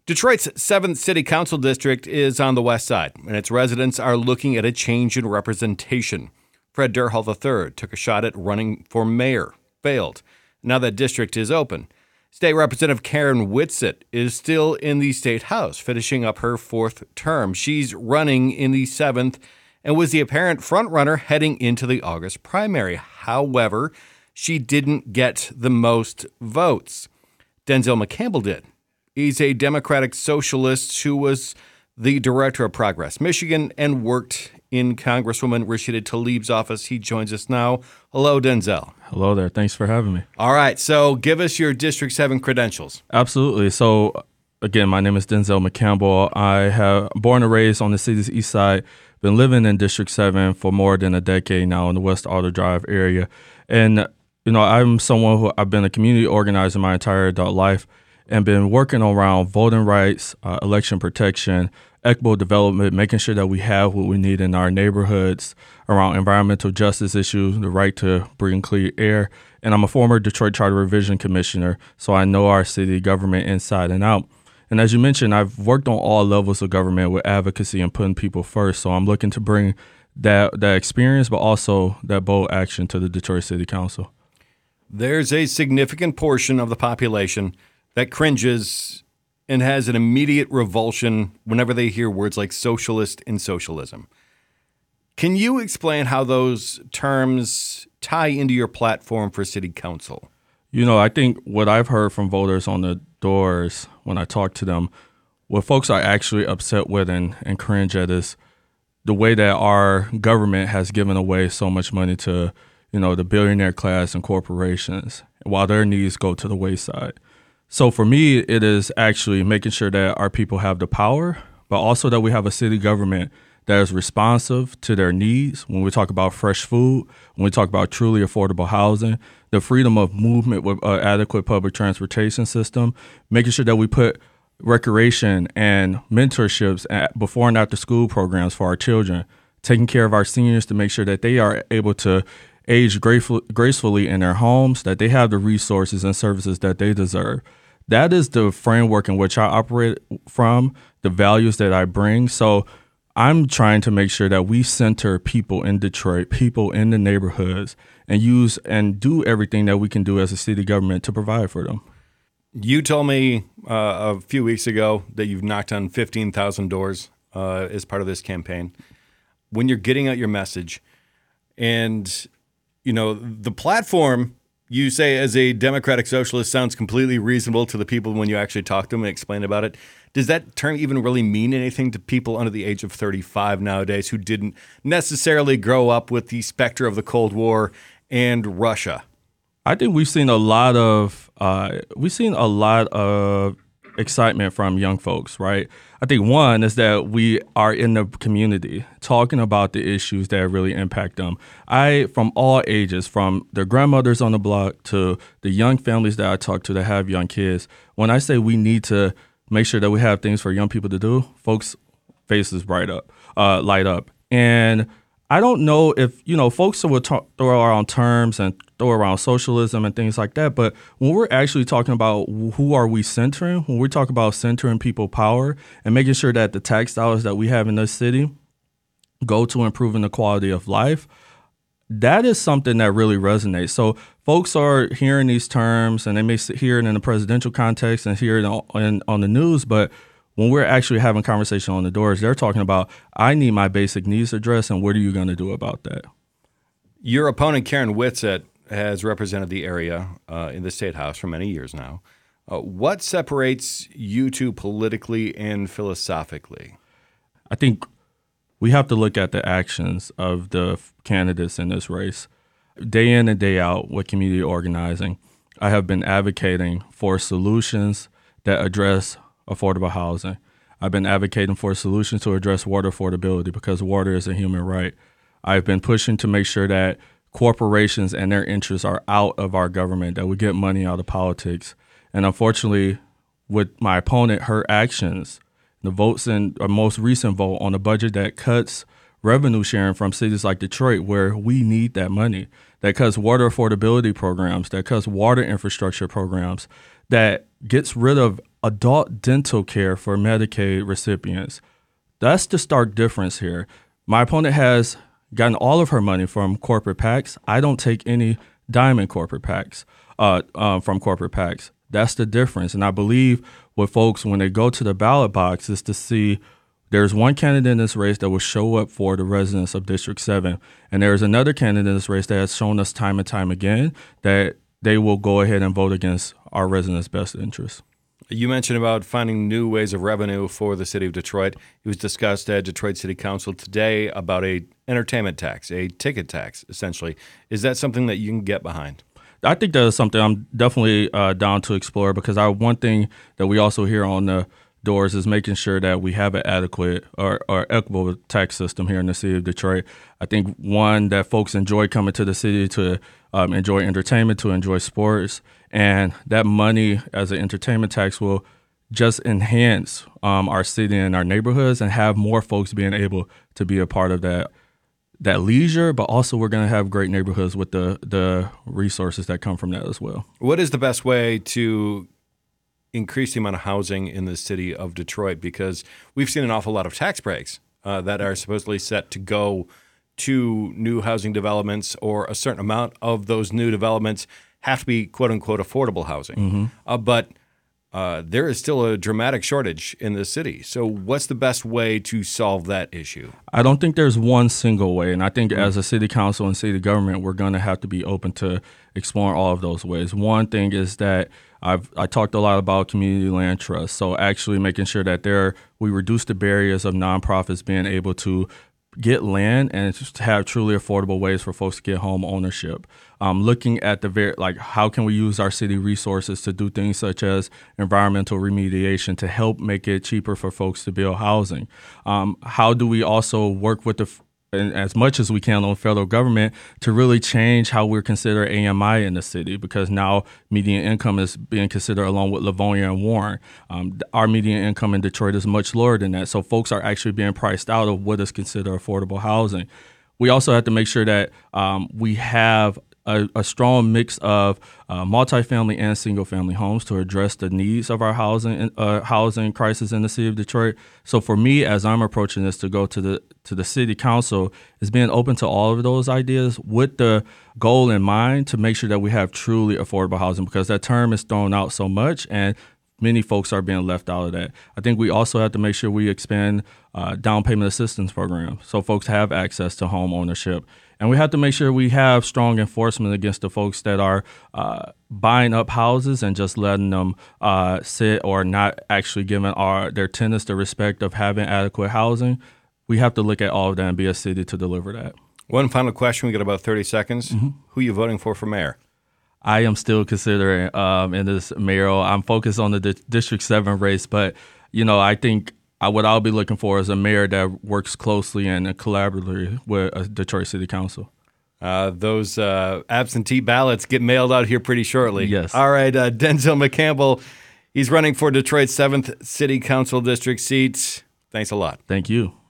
Detroit's 7th City Council District is on the west side, and its residents are looking at a change in representation. Fred Durhal III took a shot at running for mayor, failed. Now that district is open. State Representative Karen Whitsett is still in the state house, finishing up her 4th term. She's running in the 7th and was the apparent frontrunner heading into the August primary. However, she didn't get the most votes. Denzel McCampbell did. He's a Democratic socialist who was the director of Progress Michigan and worked in Congresswoman Rashida Tlaib's office. He joins us now. Hello, Denzel. Hello there. Thanks for having me. All right. So give us your District 7 credentials. Absolutely. So, again, my name is Denzel McCampbell. I have born and raised on the city's east side, been living in District 7 for more than a decade now in the West Auto Drive area. And, I'm someone who I've been a community organizer my entire adult life and been working around voting rights, election protection, equitable development, making sure that we have what we need in our neighborhoods, around environmental justice issues, the right to breathe clean air. And I'm a former Detroit Charter Revision Commissioner, so I know our city government inside and out. And as you mentioned, I've worked on all levels of government with advocacy and putting people first. So I'm looking to bring that experience, but also that bold action to the Detroit City Council. There's a significant portion of the population that cringes and has an immediate revulsion whenever they hear words like socialist and socialism. Can you explain how those terms tie into your platform for city council? I think what I've heard from voters on the doors when I talk to them, what folks are actually upset with and cringe at is the way that our government has given away so much money to, the billionaire class and corporations, while their needs go to the wayside. So for me, it is actually making sure that our people have the power, but also that we have a city government that is responsive to their needs. When we talk about fresh food, when we talk about truly affordable housing, the freedom of movement with an adequate public transportation system, making sure that we put recreation and mentorships at before and after school programs for our children, taking care of our seniors to make sure that they are able to age gracefully in their homes, that they have the resources and services that they deserve. That is the framework in which I operate from, the values that I bring. So I'm trying to make sure that we center people in Detroit, people in the neighborhoods, and use and do everything that we can do as a city government to provide for them. You told me a few weeks ago that you've knocked on 15,000 doors as part of this campaign. When you're getting out your message and, the platform you say as a Democratic socialist sounds completely reasonable to the people when you actually talk to them and explain about it. Does that term even really mean anything to people under the age of 35 nowadays who didn't necessarily grow up with the specter of the Cold War and Russia? I think we've seen a lot of excitement from young folks, right? I think one is that we are in the community talking about the issues that really impact them. From all ages, from their grandmothers on the block to the young families that I talk to that have young kids, when I say we need to make sure that we have things for young people to do, folks' faces light up. And I don't know if, folks will throw around terms and throw around socialism and things like that. But when we're actually talking about who are we centering, when we talk about centering people power and making sure that the tax dollars that we have in this city go to improving the quality of life, that is something that really resonates. So folks are hearing these terms and they may hear it in the presidential context and hear it on the news, but when we're actually having conversation on the doors, they're talking about, I need my basic needs addressed, and what are you going to do about that? Your opponent, Karen Whitsett, has represented the area in the State House for many years now. What separates you two politically and philosophically? I think we have to look at the actions of the candidates in this race. Day in and day out with community organizing, I have been advocating for solutions that address affordable housing. I've been advocating for solutions to address water affordability because water is a human right. I've been pushing to make sure that corporations and their interests are out of our government, that we get money out of politics. And unfortunately, with my opponent, her actions, the votes in a most recent vote on a budget that cuts revenue sharing from cities like Detroit, where we need that money, that cuts water affordability programs, that cuts water infrastructure programs, that gets rid of adult dental care for Medicaid recipients. That's the stark difference here. My opponent has gotten all of her money from corporate PACs. I don't take any dime in corporate PACs, from corporate PACs. That's the difference. And I believe with folks, when they go to the ballot box, is to see there's one candidate in this race that will show up for the residents of District 7. And there's another candidate in this race that has shown us time and time again that they will go ahead and vote against our residents' best interests. You mentioned about finding new ways of revenue for the city of Detroit. It was discussed at Detroit City Council today about a entertainment tax, a ticket tax, essentially. Is that something that you can get behind? I think that is something I'm definitely down to explore, because one thing that we also hear on the doors is making sure that we have an adequate or equitable tax system here in the city of Detroit. I think, one, that folks enjoy coming to the city to enjoy entertainment, to enjoy sports, and that money as an entertainment tax will just enhance our city and our neighborhoods and have more folks being able to be a part of that leisure, but also we're going to have great neighborhoods with the resources that come from that as well. What is the best way to increase the amount of housing in the city of Detroit? Because we've seen an awful lot of tax breaks that are supposedly set to go to new housing developments, or a certain amount of those new developments have to be quote-unquote affordable housing. But there is still a dramatic shortage in the city. So what's the best way to solve that issue? I don't think there's one single way. And I think as a city council and city government, we're going to have to be open to exploring all of those ways. One thing is that I talked a lot about community land trust. So actually making sure that we reduce the barriers of nonprofits being able to get land and just have truly affordable ways for folks to get home ownership. Looking at how can we use our city resources to do things such as environmental remediation to help make it cheaper for folks to build housing? How do we also work with as much as we can on federal government to really change how we're considered AMI in the city, because now median income is being considered along with Livonia and Warren. Our median income in Detroit is much lower than that. So folks are actually being priced out of what is considered affordable housing. We also have to make sure that we have a strong mix of multifamily and single-family homes to address the needs of our housing crisis in the city of Detroit. So for me, as I'm approaching this to go to the city council, is being open to all of those ideas with the goal in mind to make sure that we have truly affordable housing, because that term is thrown out so much and many folks are being left out of that. I think we also have to make sure we expand down payment assistance programs so folks have access to home ownership. And we have to make sure we have strong enforcement against the folks that are buying up houses and just letting them sit, or not actually giving their tenants the respect of having adequate housing. We have to look at all of that and be a city to deliver that. One final question. We got about 30 seconds. Who are you voting for mayor? I am still considering in this mayoral. I'm focused on the District 7 race, but I think what I'll be looking for is a mayor that works closely and collaboratively with Detroit City Council. Those absentee ballots get mailed out here pretty shortly. Yes. All right, Denzel McCampbell, he's running for Detroit's 7th City Council District seat. Thanks a lot. Thank you.